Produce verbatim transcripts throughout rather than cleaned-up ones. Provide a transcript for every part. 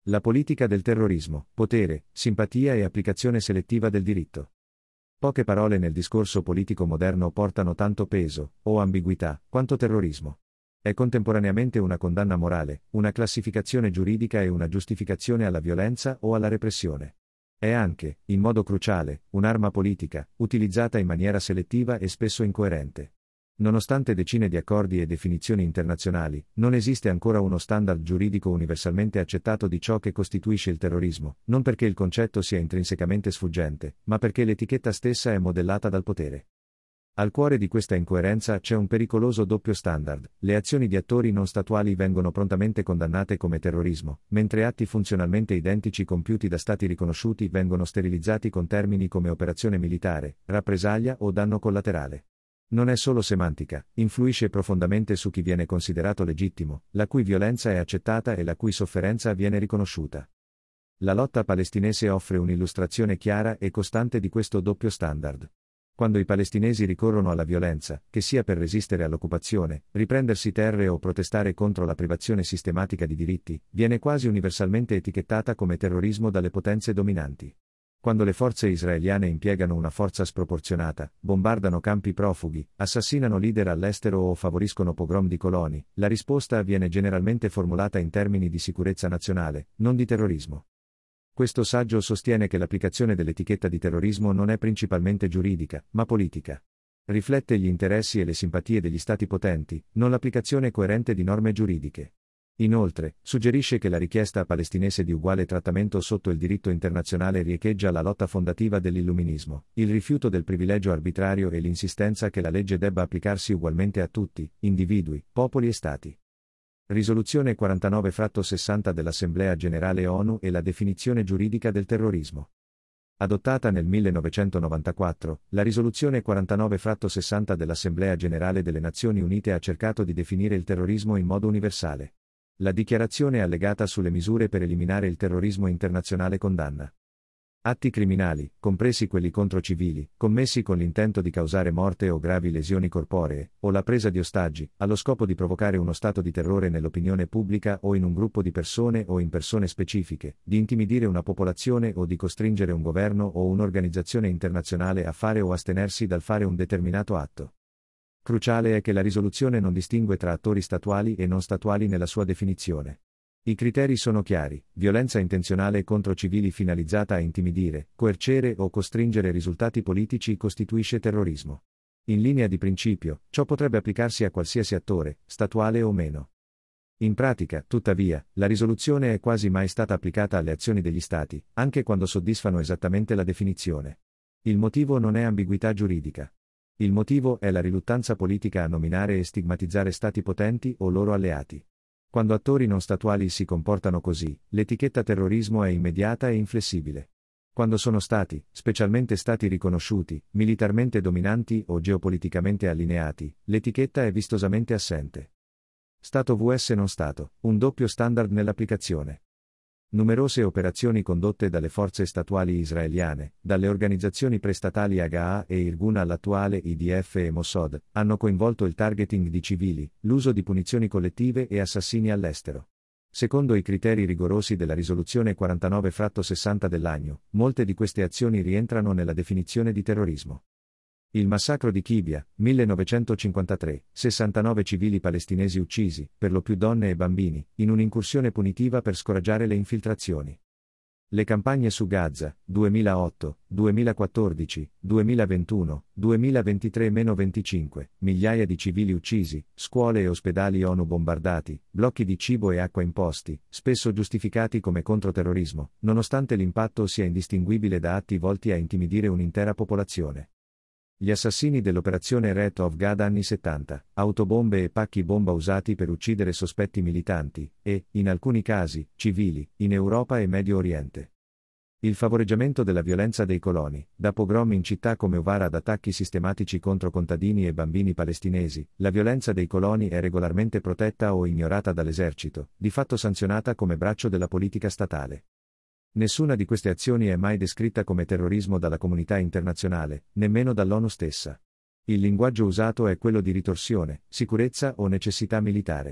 La politica del terrorismo, potere, simpatia e applicazione selettiva del diritto. Poche parole nel discorso politico moderno portano tanto peso, o ambiguità, quanto terrorismo. È contemporaneamente una condanna morale, una classificazione giuridica e una giustificazione alla violenza o alla repressione. È anche, in modo cruciale, un'arma politica, utilizzata in maniera selettiva e spesso incoerente. Nonostante decine di accordi e definizioni internazionali, non esiste ancora uno standard giuridico universalmente accettato di ciò che costituisce il terrorismo, non perché il concetto sia intrinsecamente sfuggente, ma perché l'etichetta stessa è modellata dal potere. Al cuore di questa incoerenza c'è un pericoloso doppio standard: le azioni di attori non statuali vengono prontamente condannate come terrorismo, mentre atti funzionalmente identici compiuti da stati riconosciuti vengono sterilizzati con termini come operazione militare, rappresaglia o danno collaterale. Non è solo semantica, influisce profondamente su chi viene considerato legittimo, la cui violenza è accettata e la cui sofferenza viene riconosciuta. La lotta palestinese offre un'illustrazione chiara e costante di questo doppio standard. Quando i palestinesi ricorrono alla violenza, che sia per resistere all'occupazione, riprendersi terre o protestare contro la privazione sistematica di diritti, viene quasi universalmente etichettata come terrorismo dalle potenze dominanti. Quando le forze israeliane impiegano una forza sproporzionata, bombardano campi profughi, assassinano leader all'estero o favoriscono pogrom di coloni, la risposta viene generalmente formulata in termini di sicurezza nazionale, non di terrorismo. Questo saggio sostiene che l'applicazione dell'etichetta di terrorismo non è principalmente giuridica, ma politica. Riflette gli interessi e le simpatie degli stati potenti, non l'applicazione coerente di norme giuridiche. Inoltre, suggerisce che la richiesta palestinese di uguale trattamento sotto il diritto internazionale riecheggia la lotta fondativa dell'illuminismo, il rifiuto del privilegio arbitrario e l'insistenza che la legge debba applicarsi ugualmente a tutti, individui, popoli e stati. Risoluzione quarantanove sessanta dell'Assemblea Generale ONU e la definizione giuridica del terrorismo. Adottata nel millenovecentonovantaquattro, la risoluzione quarantanove sessanta dell'Assemblea Generale delle Nazioni Unite ha cercato di definire il terrorismo in modo universale. La dichiarazione allegata sulle misure per eliminare il terrorismo internazionale condanna atti criminali, compresi quelli contro civili, commessi con l'intento di causare morte o gravi lesioni corporee, o la presa di ostaggi, allo scopo di provocare uno stato di terrore nell'opinione pubblica o in un gruppo di persone o in persone specifiche, di intimidire una popolazione o di costringere un governo o un'organizzazione internazionale a fare o astenersi dal fare un determinato atto. Cruciale è che la risoluzione non distingue tra attori statuali e non statuali nella sua definizione. I criteri sono chiari: violenza intenzionale contro civili finalizzata a intimidire, coercere o costringere risultati politici costituisce terrorismo. In linea di principio, ciò potrebbe applicarsi a qualsiasi attore, statuale o meno. In pratica, tuttavia, la risoluzione è quasi mai stata applicata alle azioni degli Stati, anche quando soddisfano esattamente la definizione. Il motivo non è ambiguità giuridica. Il motivo è la riluttanza politica a nominare e stigmatizzare stati potenti o loro alleati. Quando attori non statuali si comportano così, l'etichetta terrorismo è immediata e inflessibile. Quando sono stati, specialmente stati riconosciuti, militarmente dominanti o geopoliticamente allineati, l'etichetta è vistosamente assente. Stato vs non Stato, un doppio standard nell'applicazione. Numerose operazioni condotte dalle forze statuali israeliane, dalle organizzazioni prestatali Hagaa e Irgun all'attuale I D F e Mossad, hanno coinvolto il targeting di civili, l'uso di punizioni collettive e assassini all'estero. Secondo i criteri rigorosi della risoluzione quarantanove sessanta dell'anno, molte di queste azioni rientrano nella definizione di terrorismo. Il massacro di Kibia, millenovecentocinquantatré, sessantanove civili palestinesi uccisi, per lo più donne e bambini, in un'incursione punitiva per scoraggiare le infiltrazioni. Le campagne su Gaza, duemilaotto, duemilaquattordici, duemilaventuno, duemilaventitré venticinque, migliaia di civili uccisi, scuole e ospedali ONU bombardati, blocchi di cibo e acqua imposti, spesso giustificati come controterrorismo, nonostante l'impatto sia indistinguibile da atti volti a intimidire un'intera popolazione. Gli assassini dell'operazione Wrath of God anni settanta, autobombe e pacchi bomba usati per uccidere sospetti militanti, e, in alcuni casi, civili, in Europa e Medio Oriente. Il favoreggiamento della violenza dei coloni, da pogrom in città come Ovara ad attacchi sistematici contro contadini e bambini palestinesi, la violenza dei coloni è regolarmente protetta o ignorata dall'esercito, di fatto sanzionata come braccio della politica statale. Nessuna di queste azioni è mai descritta come terrorismo dalla comunità internazionale, nemmeno dall'ONU stessa. Il linguaggio usato è quello di ritorsione, sicurezza o necessità militare.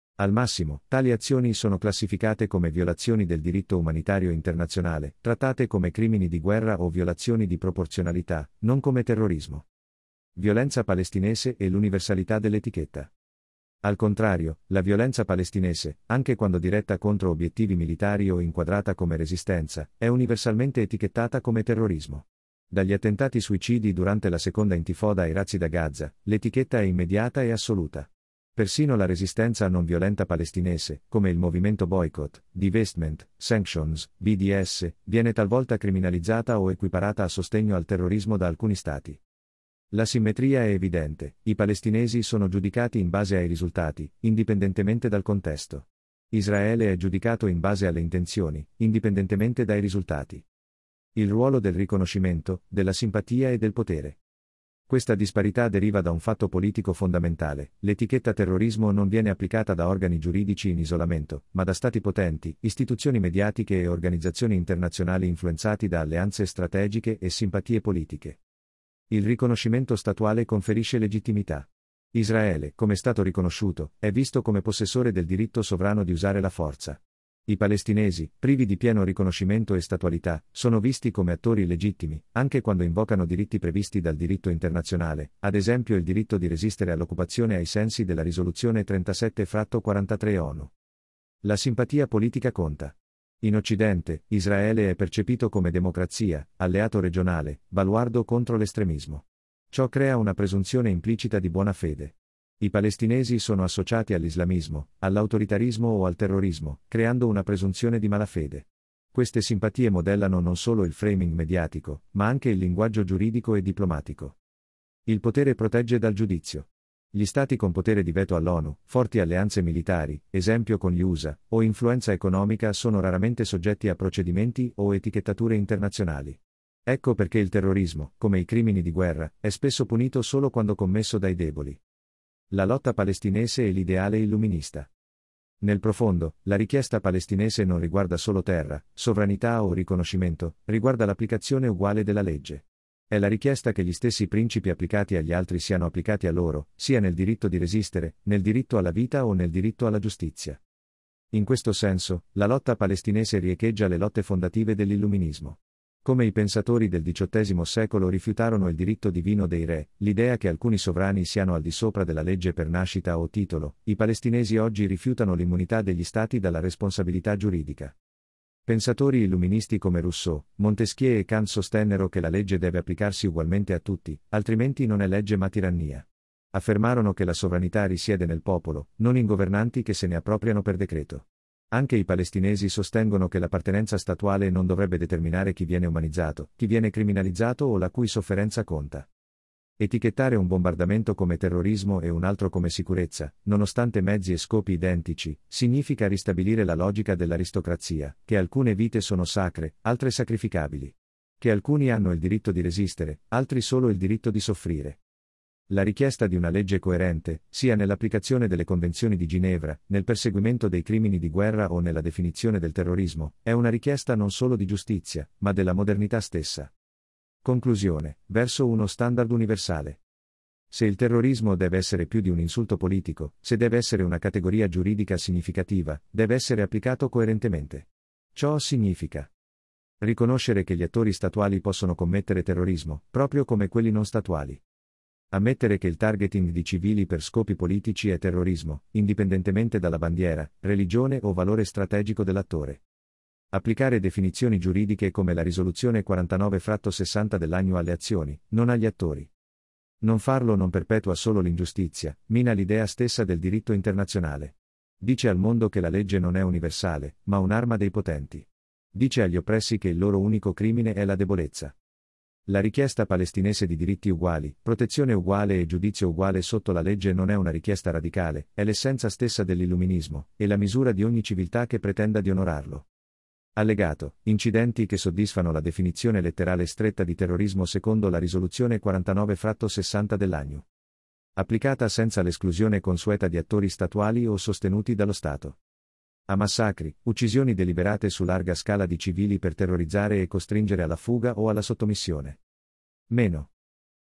Al massimo, tali azioni sono classificate come violazioni del diritto umanitario internazionale, trattate come crimini di guerra o violazioni di proporzionalità, non come terrorismo. Violenza palestinese e l'universalità dell'etichetta. Al contrario, la violenza palestinese, anche quando diretta contro obiettivi militari o inquadrata come resistenza, è universalmente etichettata come terrorismo. Dagli attentati suicidi durante la seconda intifada ai razzi da Gaza, l'etichetta è immediata e assoluta. Persino la resistenza non violenta palestinese, come il movimento Boycott, Divestment, Sanctions, B D S, viene talvolta criminalizzata o equiparata a sostegno al terrorismo da alcuni stati. La simmetria è evidente, i palestinesi sono giudicati in base ai risultati, indipendentemente dal contesto. Israele è giudicato in base alle intenzioni, indipendentemente dai risultati. Il ruolo del riconoscimento, della simpatia e del potere. Questa disparità deriva da un fatto politico fondamentale: l'etichetta terrorismo non viene applicata da organi giuridici in isolamento, ma da stati potenti, istituzioni mediatiche e organizzazioni internazionali influenzati da alleanze strategiche e simpatie politiche. Il riconoscimento statuale conferisce legittimità. Israele, come Stato riconosciuto, è visto come possessore del diritto sovrano di usare la forza. I palestinesi, privi di pieno riconoscimento e statualità, sono visti come attori legittimi, anche quando invocano diritti previsti dal diritto internazionale, ad esempio il diritto di resistere all'occupazione ai sensi della risoluzione trentasette quarantatré ONU. La simpatia politica conta. In Occidente, Israele è percepito come democrazia, alleato regionale, baluardo contro l'estremismo. Ciò crea una presunzione implicita di buona fede. I palestinesi sono associati all'islamismo, all'autoritarismo o al terrorismo, creando una presunzione di malafede. Queste simpatie modellano non solo il framing mediatico, ma anche il linguaggio giuridico e diplomatico. Il potere protegge dal giudizio. Gli stati con potere di veto all'ONU, forti alleanze militari, esempio con gli U S A, o influenza economica sono raramente soggetti a procedimenti o etichettature internazionali. Ecco perché il terrorismo, come i crimini di guerra, è spesso punito solo quando commesso dai deboli. La lotta palestinese e l'ideale illuminista. Nel profondo, la richiesta palestinese non riguarda solo terra, sovranità o riconoscimento, riguarda l'applicazione uguale della legge. È la richiesta che gli stessi principi applicati agli altri siano applicati a loro, sia nel diritto di resistere, nel diritto alla vita o nel diritto alla giustizia. In questo senso, la lotta palestinese riecheggia le lotte fondative dell'illuminismo. Come i pensatori del diciottesimo secolo rifiutarono il diritto divino dei re, l'idea che alcuni sovrani siano al di sopra della legge per nascita o titolo, i palestinesi oggi rifiutano l'immunità degli stati dalla responsabilità giuridica. Pensatori illuministi come Rousseau, Montesquieu e Kant sostennero che la legge deve applicarsi ugualmente a tutti, altrimenti non è legge ma tirannia. Affermarono che la sovranità risiede nel popolo, non in governanti che se ne appropriano per decreto. Anche i palestinesi sostengono che l'appartenenza statuale non dovrebbe determinare chi viene umanizzato, chi viene criminalizzato o la cui sofferenza conta. Etichettare un bombardamento come terrorismo e un altro come sicurezza, nonostante mezzi e scopi identici, significa ristabilire la logica dell'aristocrazia, che alcune vite sono sacre, altre sacrificabili. Che alcuni hanno il diritto di resistere, altri solo il diritto di soffrire. La richiesta di una legge coerente, sia nell'applicazione delle Convenzioni di Ginevra, nel perseguimento dei crimini di guerra o nella definizione del terrorismo, è una richiesta non solo di giustizia, ma della modernità stessa. Conclusione, verso uno standard universale. Se il terrorismo deve essere più di un insulto politico, se deve essere una categoria giuridica significativa, deve essere applicato coerentemente. Ciò significa riconoscere che gli attori statuali possono commettere terrorismo, proprio come quelli non statuali. Ammettere che il targeting di civili per scopi politici è terrorismo, indipendentemente dalla bandiera, religione o valore strategico dell'attore. Applicare definizioni giuridiche come la risoluzione quarantanove sessanta dell'A N U alle azioni, non agli attori. Non farlo non perpetua solo l'ingiustizia, mina l'idea stessa del diritto internazionale. Dice al mondo che la legge non è universale, ma un'arma dei potenti. Dice agli oppressi che il loro unico crimine è la debolezza. La richiesta palestinese di diritti uguali, protezione uguale e giudizio uguale sotto la legge non è una richiesta radicale, è l'essenza stessa dell'illuminismo, e la misura di ogni civiltà che pretenda di onorarlo. Allegato, incidenti che soddisfano la definizione letterale stretta di terrorismo secondo la risoluzione quarantanove sessanta dell'A N U. Applicata senza l'esclusione consueta di attori statuali o sostenuti dallo Stato. A massacri, uccisioni deliberate su larga scala di civili per terrorizzare e costringere alla fuga o alla sottomissione. Meno.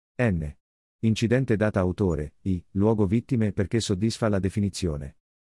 N. Incidente data autore, I. Luogo vittime perché soddisfa la definizione.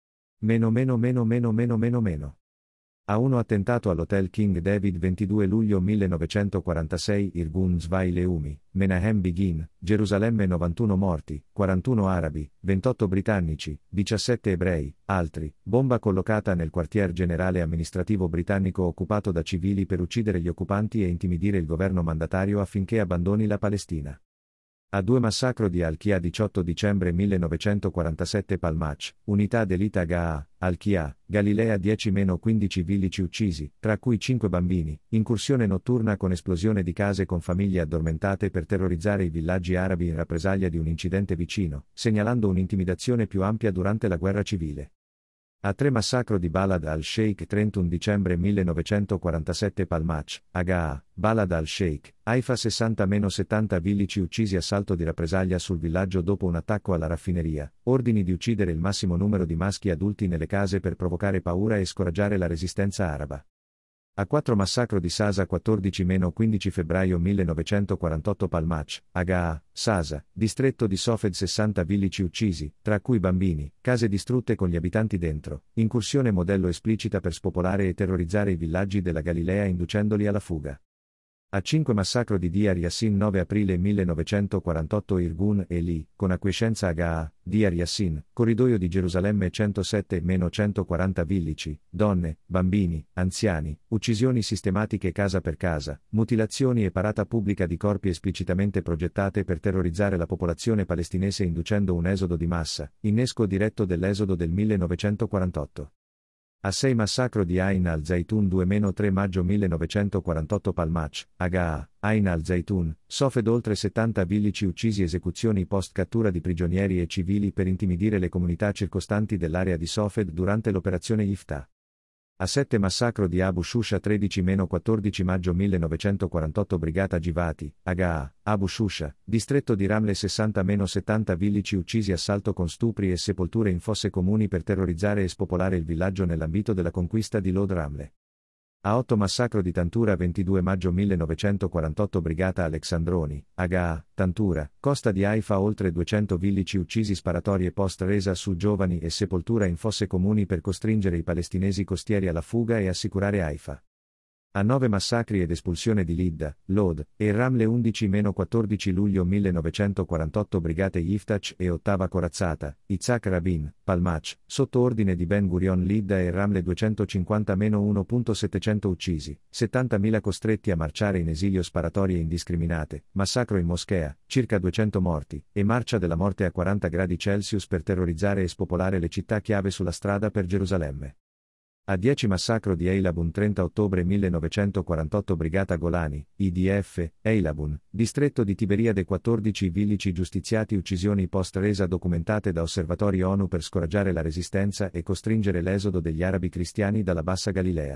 Meno meno meno meno meno meno meno. A uno attentato all'Hotel King David ventidue luglio millenovecentoquarantasei Irgun Zwei Leumi, Menahem Begin, Gerusalemme novantuno morti, quarantuno arabi, ventotto britannici, diciassette ebrei, altri, bomba collocata nel quartier generale amministrativo britannico occupato da civili per uccidere gli occupanti e intimidire il governo mandatario affinché abbandoni la Palestina. A due massacro di Al-Qia diciotto dicembre millenovecentoquarantasette Palmach, unità d'elite Gaa, Al-Qia, Galilea dieci quindici villici uccisi, tra cui cinque bambini, incursione notturna con esplosione di case con famiglie addormentate per terrorizzare i villaggi arabi in rappresaglia di un incidente vicino, segnalando un'intimidazione più ampia durante la guerra civile. A tre massacro di Balad al-Sheikh trentuno dicembre millenovecentoquarantasette Palmach, Agaa, Balad al-Sheikh, Haifa sessanta settanta villici uccisi assalto di rappresaglia sul villaggio dopo un attacco alla raffineria, ordini di uccidere il massimo numero di maschi adulti nelle case per provocare paura e scoraggiare la resistenza araba. A quattro massacro di Sasa quattordici quindici febbraio millenovecentoquarantotto Palmach, Agaa, Sasa, distretto di Sofed sessanta villici uccisi, tra cui bambini, case distrutte con gli abitanti dentro, incursione modello esplicita per spopolare e terrorizzare i villaggi della Galilea inducendoli alla fuga. A cinque massacro di Diyar Yassin nove aprile millenovecentoquarantotto Irgun e Li, con acquiescenza Agaa, Diyar Yassin, corridoio di Gerusalemme centosette centoquaranta villici, donne, bambini, anziani, uccisioni sistematiche casa per casa, mutilazioni e parata pubblica di corpi esplicitamente progettate per terrorizzare la popolazione palestinese inducendo un esodo di massa, innesco diretto dell'esodo del millenovecentoquarantotto. A sei massacro di Ain al-Zaytun due tre maggio millenovecentoquarantotto Palmach, Agaa, Ain al-Zaytun, Sofed oltre settanta villici uccisi esecuzioni post cattura di prigionieri e civili per intimidire le comunità circostanti dell'area di Sofed durante l'operazione Iftah. A sette massacro di Abu Shusha tredici quattordici maggio millenovecentoquarantotto Brigata Givati, Agaa, Abu Shusha, distretto di Ramle sessanta settanta villici uccisi assalto con stupri e sepolture in fosse comuni per terrorizzare e spopolare il villaggio nell'ambito della conquista di Lod Ramle. A otto massacro di Tantura ventidue maggio millenovecentoquarantotto Brigata Alexandroni, Agaa, Tantura, costa di Haifa oltre duecento villici uccisi sparatorie post resa su giovani e sepoltura in fosse comuni per costringere i palestinesi costieri alla fuga e assicurare Haifa. A nove massacri ed espulsione di Lidda, Lod, e Ramle undici quattordici luglio millenovecentoquarantotto Brigate Yiftach e ottava corazzata, Itzhak Rabin, Palmach, sotto ordine di Ben Gurion Lidda e Ramle duecentocinquanta uno settecento uccisi, settantamila costretti a marciare in esilio sparatorie indiscriminate, massacro in moschea, circa duecento morti, e marcia della morte a quaranta gradi Celsius per terrorizzare e spopolare le città chiave sulla strada per Gerusalemme. A dieci massacro di Eilabun trenta ottobre millenovecentoquarantotto Brigata Golani, I D F, Eilabun, distretto di Tiberiade quattordici villici giustiziati uccisioni post resa documentate da osservatori ONU per scoraggiare la resistenza e costringere l'esodo degli arabi cristiani dalla Bassa Galilea.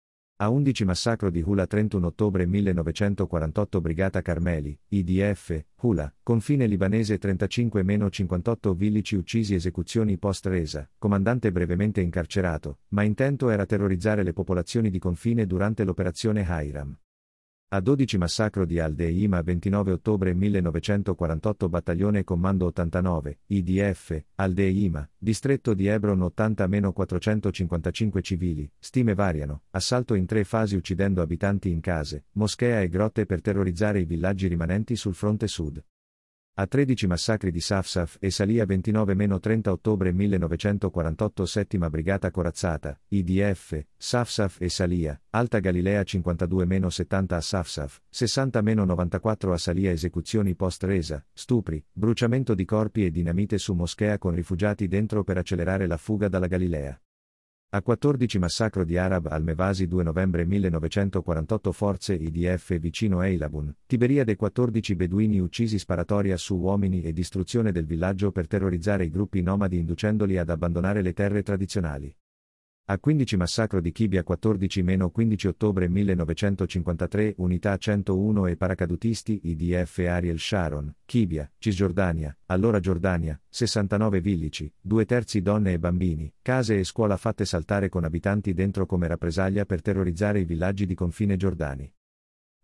A undici massacro di Hula trentuno ottobre millenovecentoquarantotto Brigata Carmeli, I D F, Hula, confine libanese trentacinque cinquantotto villici uccisi esecuzioni post resa, comandante brevemente incarcerato, ma intento era terrorizzare le popolazioni di confine durante l'operazione Hiram. A dodici massacro di Al-Deima ventinove ottobre millenovecentoquarantotto Battaglione Comando ottantanove, I D F, Al-Deima, distretto di Hebron ottanta quattrocentocinquantacinque civili, stime variano, assalto in tre fasi uccidendo abitanti in case, moschea e grotte per terrorizzare i villaggi rimanenti sul fronte sud. A tredici massacri di Safsaf e Salia ventinove trenta ottobre millenovecentoquarantotto settima Brigata Corazzata, I D F, Safsaf e Salia, Alta Galilea cinquantadue settanta a Safsaf, sessanta novantaquattro a Salia esecuzioni post resa, stupri, bruciamento di corpi e dinamite su moschea con rifugiati dentro per accelerare la fuga dalla Galilea. A quattordici massacro di Arab al-Mevasi due novembre millenovecentoquarantotto forze I D F vicino Eilabun, Tiberiade quattordici beduini uccisi sparatoria su uomini e distruzione del villaggio per terrorizzare i gruppi nomadi inducendoli ad abbandonare le terre tradizionali. A quindici massacro di Kibia quattordici quindici ottobre millenovecentocinquantatré unità centouno e paracadutisti I D F Ariel Sharon, Kibia, Cisgiordania, allora Giordania, sessantanove villici, due terzi donne e bambini, case e scuola fatte saltare con abitanti dentro come rappresaglia per terrorizzare i villaggi di confine giordani.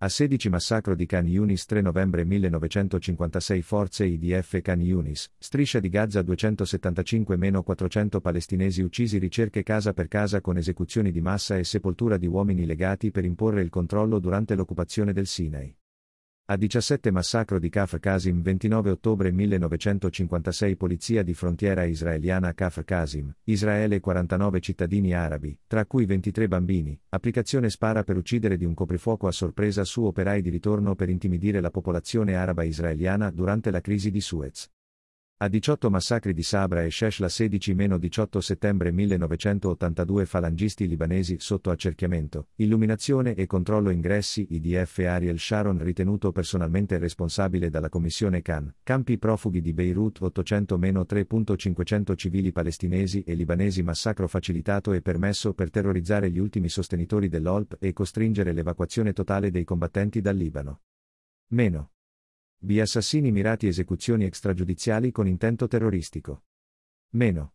A sedici Massacro di Khan Yunis tre novembre millenovecentocinquantasei Forze I D F Khan Yunis, striscia di Gaza duecentosettantacinque quattrocento palestinesi uccisi ricerche casa per casa con esecuzioni di massa e sepoltura di uomini legati per imporre il controllo durante l'occupazione del Sinai. A diciassette Massacro di Kafr Qasim ventinove ottobre millenovecentocinquantasei Polizia di frontiera israeliana Kafr Qasim, Israele quarantanove cittadini arabi, tra cui ventitré bambini, applicazione spara per uccidere di un coprifuoco a sorpresa su operai di ritorno per intimidire la popolazione araba israeliana durante la crisi di Suez. A diciotto Massacri di Sabra e Sheshla sedici diciotto settembre millenovecentottantadue Falangisti libanesi sotto accerchiamento, illuminazione e controllo ingressi I D F Ariel Sharon ritenuto personalmente responsabile dalla commissione Khan, campi profughi di Beirut ottocento tre cinquecento civili palestinesi e libanesi massacro facilitato e permesso per terrorizzare gli ultimi sostenitori dell'O L P e costringere l'evacuazione totale dei combattenti dal Libano. Meno. B. Assassini mirati esecuzioni extragiudiziali con intento terroristico. Meno.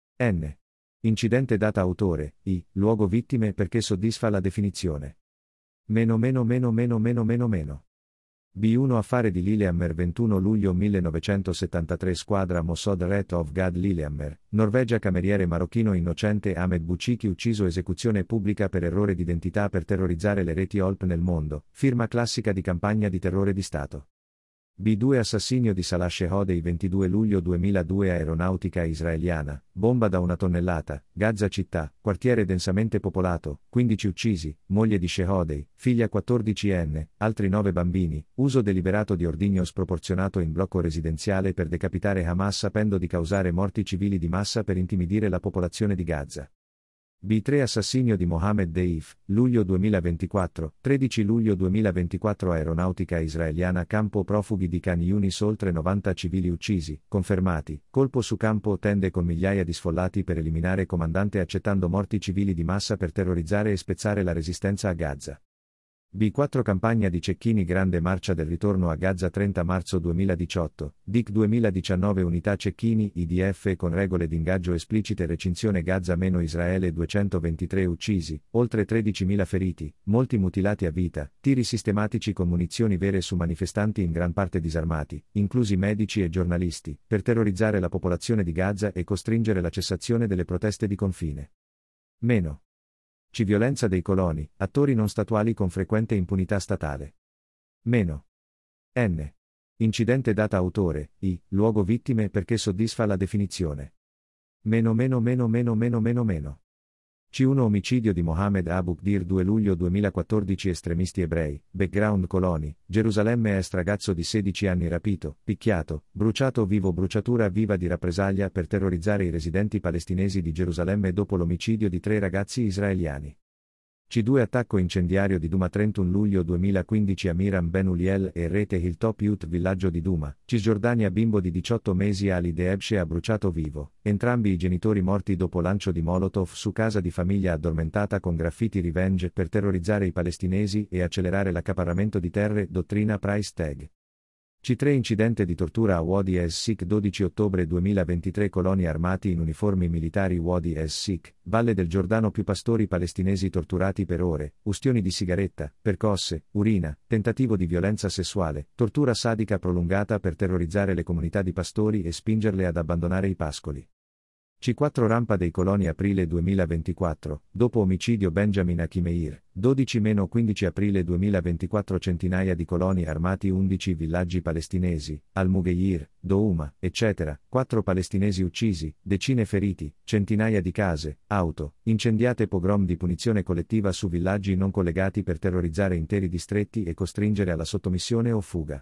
N. Incidente data autore, I. Luogo vittime perché soddisfa la definizione. Meno meno meno meno meno meno meno. B uno Affare di Lillehammer ventuno luglio millenovecentosettantatré Squadra Mossad Ret of Gad Lillehammer, Norvegia Cameriere marocchino innocente Ahmed Bouchiki ucciso esecuzione pubblica per errore d'identità per terrorizzare le reti O L P nel mondo, firma classica di campagna di terrore di Stato. B due Assassinio di Salah Shehodei ventidue luglio duemiladue Aeronautica israeliana, bomba da una tonnellata, Gaza città, quartiere densamente popolato, quindici uccisi, moglie di Shehodei, figlia quattordicenne, altri nove bambini, uso deliberato di ordigno sproporzionato in blocco residenziale per decapitare Hamas sapendo di causare morti civili di massa per intimidire la popolazione di Gaza. B tre Assassinio di Mohammed Deif, luglio duemilaventiquattro, tredici luglio duemilaventiquattro Aeronautica israeliana campo profughi di Khan Yunis oltre novanta civili uccisi, confermati, colpo su campo tende con migliaia di sfollati per eliminare comandante accettando morti civili di massa per terrorizzare e spezzare la resistenza a Gaza. B quattro Campagna di Cecchini Grande Marcia del ritorno a Gaza trenta marzo duemiladiciotto, D I C duemiladiciannove Unità Cecchini I D F con regole d'ingaggio esplicite recinzione Gaza meno Israele duecentoventitré uccisi, oltre tredicimila feriti, molti mutilati a vita, tiri sistematici con munizioni vere su manifestanti in gran parte disarmati, inclusi medici e giornalisti, per terrorizzare la popolazione di Gaza e costringere la cessazione delle proteste di confine. Meno. C. Violenza dei coloni, attori non statuali con frequente impunità statale. Meno. N. Incidente data autore, I. Luogo vittime perché soddisfa la definizione. Meno meno meno meno meno meno meno. C uno Omicidio di Mohammed Abu Qdir due luglio duemilaquattordici Estremisti ebrei, background coloni, Gerusalemme Est ragazzo di sedici anni rapito, picchiato, bruciato vivo bruciatura viva di rappresaglia per terrorizzare i residenti palestinesi di Gerusalemme dopo l'omicidio di tre ragazzi israeliani. C due Attacco incendiario di Duma trentuno luglio duemilaquindici Amiram Ben Uliel e Rete Hilltop Youth villaggio di Duma, Cisgiordania bimbo di diciotto mesi Ali Deebshe ha bruciato vivo, entrambi i genitori morti dopo lancio di Molotov su casa di famiglia addormentata con graffiti revenge per terrorizzare i palestinesi e accelerare l'accaparramento di terre dottrina price tag. C tre Incidente di tortura a Wadi es-Sik dodici ottobre duemilaventitré Coloni armati in uniformi militari Wadi es-Sik, Valle del Giordano più pastori palestinesi torturati per ore, ustioni di sigaretta, percosse, urina, tentativo di violenza sessuale, tortura sadica prolungata per terrorizzare le comunità di pastori e spingerle ad abbandonare i pascoli. C quattro Rampa dei Coloni aprile duemilaventiquattro, dopo omicidio Benjamin Akimeir, dodici quindici aprile duemilaventiquattro Centinaia di coloni armati undici villaggi palestinesi, Al-Mughayir, Douma, eccetera, quattro palestinesi uccisi, decine feriti, centinaia di case, auto, incendiate pogrom di punizione collettiva su villaggi non collegati per terrorizzare interi distretti e costringere alla sottomissione o fuga.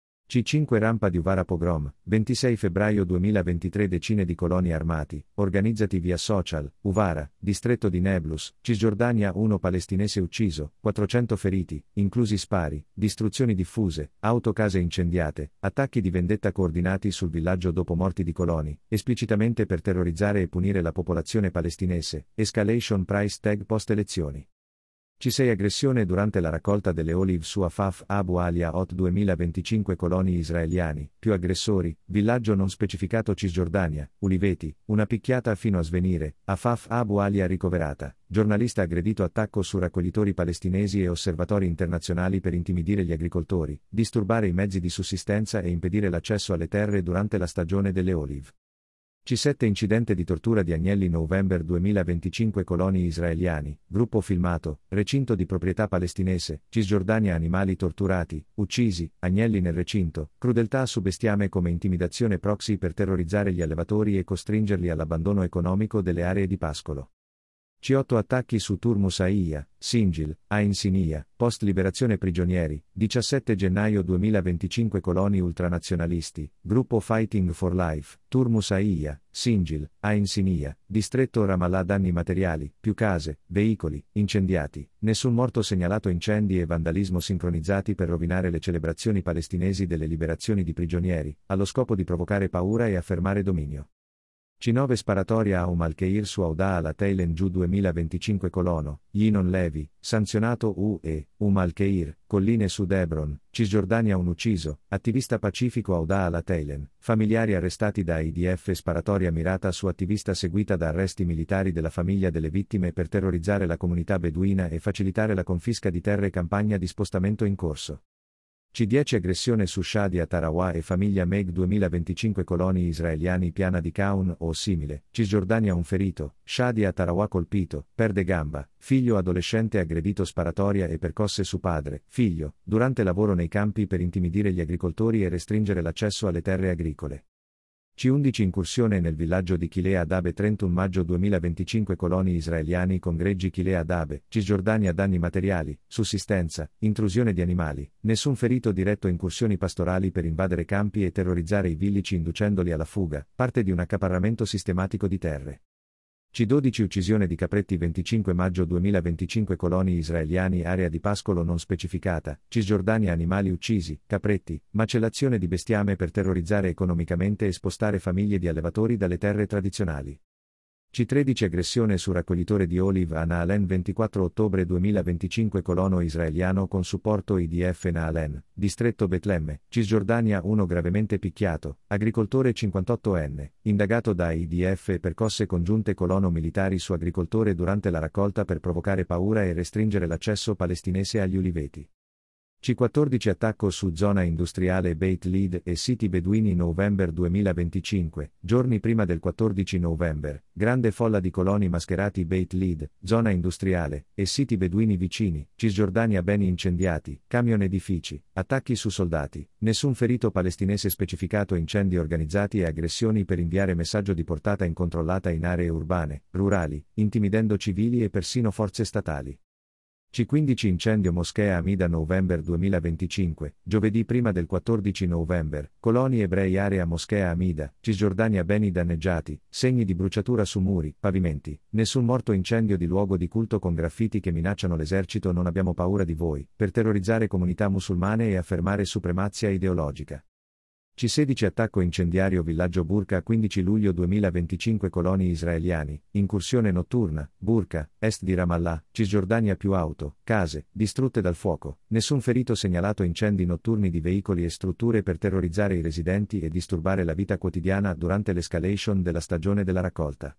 C cinque Rampa di Uvara pogrom, ventisei febbraio duemilaventitré Decine di coloni armati, organizzati via social, Uvara, distretto di Nablus, Cisgiordania uno palestinese ucciso, quattrocento feriti, inclusi spari, distruzioni diffuse, auto case incendiate, attacchi di vendetta coordinati sul villaggio dopo morti di coloni, esplicitamente per terrorizzare e punire la popolazione palestinese, escalation price tag post elezioni. C sei aggressione durante la raccolta delle olive su Afaf Abu Alia Hot duemilaventicinque coloni israeliani, più aggressori, villaggio non specificato Cisgiordania, Uliveti, una picchiata fino a svenire, Afaf Abu Alia ricoverata, giornalista aggredito attacco su raccoglitori palestinesi e osservatori internazionali per intimidire gli agricoltori, disturbare i mezzi di sussistenza e impedire l'accesso alle terre durante la stagione delle olive. C sette incidente di tortura di agnelli novembre duemilaventicinque coloni israeliani, gruppo filmato, recinto di proprietà palestinese, Cisgiordania animali torturati, uccisi, agnelli nel recinto, crudeltà su bestiame come intimidazione proxy per terrorizzare gli allevatori e costringerli all'abbandono economico delle aree di pascolo. C otto attacchi su Turmus Aiya, Singil, Ain Sinia, post liberazione prigionieri, diciassette gennaio duemilaventicinque coloni ultranazionalisti, gruppo Fighting for Life, Turmus Aiya, Singil, Ain Sinia, distretto Ramallah danni materiali, più case, veicoli, incendiati, nessun morto segnalato incendi e vandalismo sincronizzati per rovinare le celebrazioni palestinesi delle liberazioni di prigionieri, allo scopo di provocare paura e affermare dominio. C nove sparatoria a Um al-Kheir su Auda alla Teilen giù duemilaventicinque colono, Yinon Levi, sanzionato U e, Um al-Kheir, colline Sud Hebron, Cisgiordania un ucciso, attivista pacifico Auda alla Teilen, familiari arrestati da I D F sparatoria mirata su attivista seguita da arresti militari della famiglia delle vittime per terrorizzare la comunità beduina e facilitare la confisca di terre campagna di spostamento in corso. C dieci aggressione su Shadia Tarawa e famiglia Meg duemilaventicinque coloni israeliani piana di Kaun o simile, Cisgiordania un ferito, Shadia Tarawa colpito, perde gamba, figlio adolescente aggredito sparatoria e percosse su padre, figlio, durante lavoro nei campi per intimidire gli agricoltori e restringere l'accesso alle terre agricole. C undici incursione nel villaggio di Kilea Dabe trentuno maggio duemilaventicinque coloni israeliani con greggi Kilea Dabe, Cisgiordania danni materiali, sussistenza, intrusione di animali, nessun ferito diretto incursioni pastorali per invadere campi e terrorizzare i villici inducendoli alla fuga, parte di un accaparramento sistematico di terre. C dodici uccisione di capretti venticinque maggio duemilaventicinque coloni israeliani area di pascolo non specificata, Cisgiordania animali uccisi, capretti, macellazione di bestiame per terrorizzare economicamente e spostare famiglie di allevatori dalle terre tradizionali. C tredici aggressione su raccoglitore di olive a Naalen ventiquattro ottobre duemilaventicinque colono israeliano con supporto I D F Naalen, distretto Betlemme, Cisgiordania uno gravemente picchiato, agricoltore cinquantottenne, indagato da I D F e percosse congiunte colono militari su agricoltore durante la raccolta per provocare paura e restringere l'accesso palestinese agli uliveti. C quattordici attacco su zona industriale Beit Lid e siti beduini novembre duemilaventicinque, giorni prima del quattordici novembre, grande folla di coloni mascherati Beit Lid, zona industriale, e siti beduini vicini, Cisgiordania beni incendiati, camion edifici, attacchi su soldati, nessun ferito palestinese specificato incendi organizzati e aggressioni per inviare messaggio di portata incontrollata in aree urbane, rurali, intimidendo civili e persino forze statali. C quindici incendio moschea Amida novembre duemilaventicinque, giovedì prima del quattordici novembre, coloni ebrei area moschea Amida, Cisgiordania beni danneggiati, segni di bruciatura su muri, pavimenti, nessun morto incendio di luogo di culto con graffiti che minacciano l'esercito non abbiamo paura di voi, per terrorizzare comunità musulmane e affermare supremazia ideologica. C sedici attacco incendiario villaggio Burqa quindici luglio duemilaventicinque coloni israeliani, incursione notturna, Burqa, est di Ramallah, Cisgiordania più auto, case, distrutte dal fuoco, nessun ferito segnalato incendi notturni di veicoli e strutture per terrorizzare i residenti e disturbare la vita quotidiana durante l'escalation della stagione della raccolta.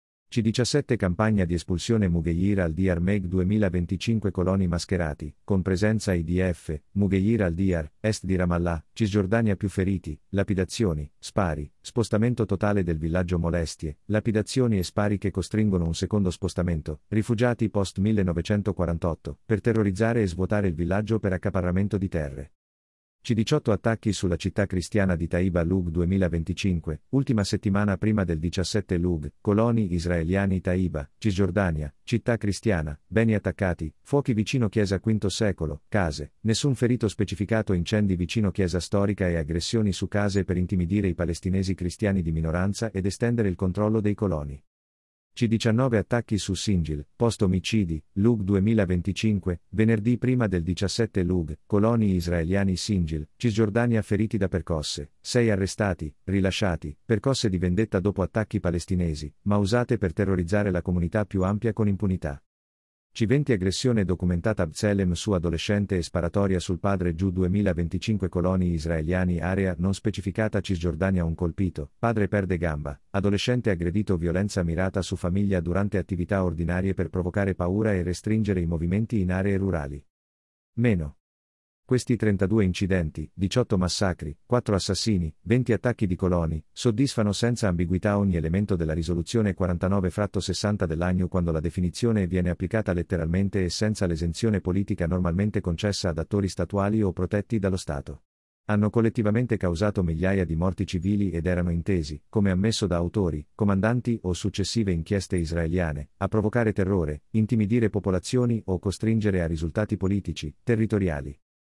C diciassette campagna di espulsione Mughayir al-Diyar Meg duemilaventicinque coloni mascherati, con presenza I D F, Mughayir al-Diyar, est di Ramallah, Cisgiordania più feriti, lapidazioni, spari, spostamento totale del villaggio molestie, lapidazioni e spari che costringono un secondo spostamento, rifugiati post millenovecentoquarantotto, per terrorizzare e svuotare il villaggio per accaparramento di terre. C diciotto attacchi sulla città cristiana di Taiba Lug duemilaventicinque, ultima settimana prima del diciassette Lug, coloni israeliani Taiba, Cisgiordania, città cristiana, beni attaccati, fuochi vicino chiesa quinto secolo, case, nessun ferito specificato incendi vicino chiesa storica e aggressioni su case per intimidire i palestinesi cristiani di minoranza ed estendere il controllo dei coloni. C diciannove attacchi su Singil, post omicidi, Lug duemilaventicinque, venerdì prima del diciassette Lug, coloni israeliani Singil, Cisgiordania feriti da percosse, sei arrestati, rilasciati, percosse di vendetta dopo attacchi palestinesi, ma usate per terrorizzare la comunità più ampia con impunità. C venti Aggressione documentata Btselem su adolescente e sparatoria sul padre giù duemilaventicinque coloni israeliani area non specificata Cisgiordania un colpito, padre perde gamba, adolescente aggredito violenza mirata su famiglia durante attività ordinarie per provocare paura e restringere i movimenti in aree rurali. Meno. Questi trentadue incidenti, diciotto massacri, quattro assassini, venti attacchi di coloni, soddisfano senza ambiguità ogni elemento della risoluzione quarantanove sessanta dell'A N U quando la definizione viene applicata letteralmente e senza l'esenzione politica normalmente concessa ad attori statuali o protetti dallo Stato. Hanno collettivamente causato migliaia di morti civili ed erano intesi, come ammesso da autori, comandanti o successive inchieste israeliane, a provocare terrore, intimidire popolazioni o costringere a risultati politici, territoriali.